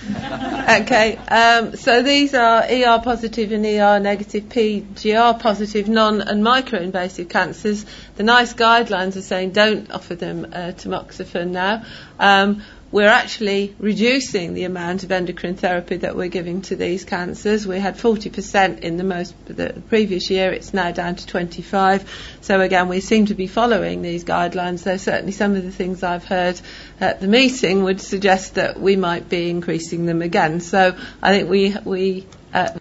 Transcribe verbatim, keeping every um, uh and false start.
Okay, um, so these are E R positive and E R negative, P G R positive, non and micro-invasive cancers. The NICE guidelines are saying don't offer them uh, tamoxifen now. Um, we're actually reducing the amount of endocrine therapy that we're giving to these cancers. We had forty percent in the most the previous year. It's now down to twenty-five. So again, we seem to be following these guidelines. Though certainly some of the things I've heard at the meeting would suggest that we might be increasing them again. So I think we we. Uh,